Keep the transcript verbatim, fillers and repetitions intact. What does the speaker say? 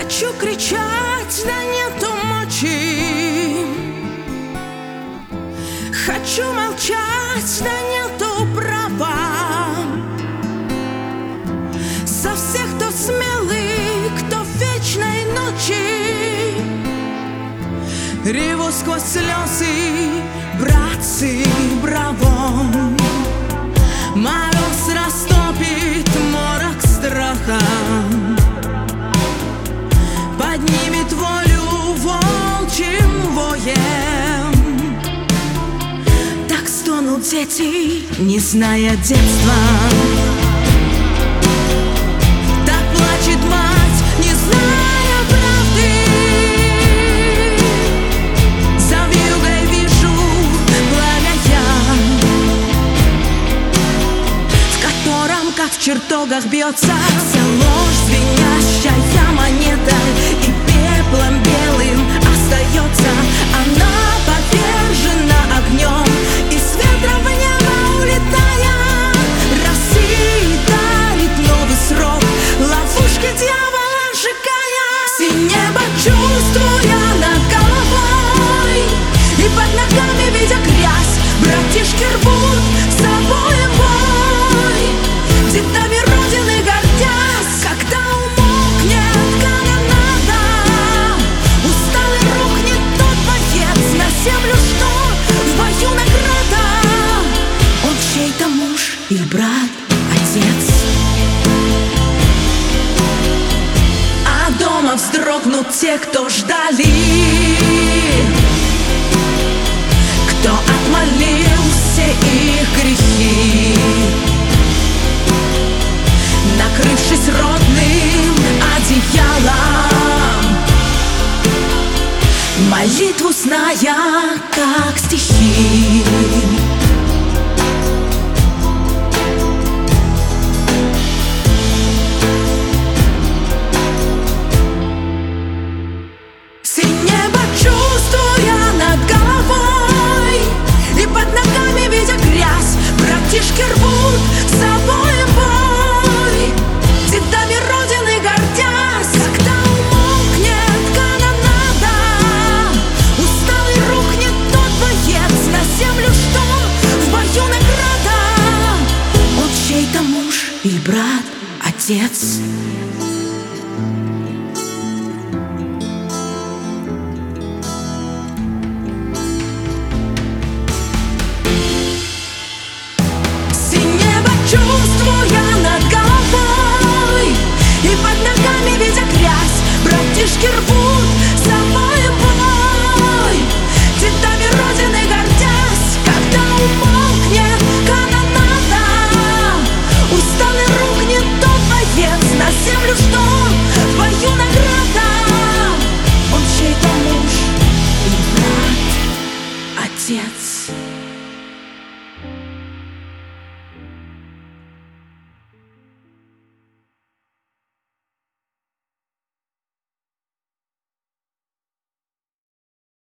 Хочу кричать, да нету мочи. Хочу молчать, да нету права. За всех, кто смелый, кто в вечной ночи. Реву сквозь слезы, братцы, браво. Мороз растопит морок страха, поднимет волю волчьим воем. Так стонут дети, не зная детства. Так плачет мать, не зная правды. За вьюгой вижу пламя я, в котором, как в чертогах, бьется вся ложь, звенящая монета. И пеплом белым остается она, повержена огнем. И с ветром в небо улетая, России дарит новый срок, ловушки дьявола сжигая. Все небо чувствуя над головой, и под ногами видя грязь, братишки рвут с собой бой. Цветами Родины гордясь, когда умолкнет канонада, усталый рухнет тот боец на землю, что в бою награда. Он чей-то муж или брат, отец. А дома вздрогнут те, кто ждали, кто отмолил все их грехи, накрывшись родным одеялом, молитву зная, как стихи. Все небо чувствуя над головой, и под ногами видя грязь, братишки рвут с собой бой. Цветами Родины гордясь, когда умолкнет канонада, усталый рухнет тот боец на землю, что в бою награда. Он чей-то муж или брат, отец.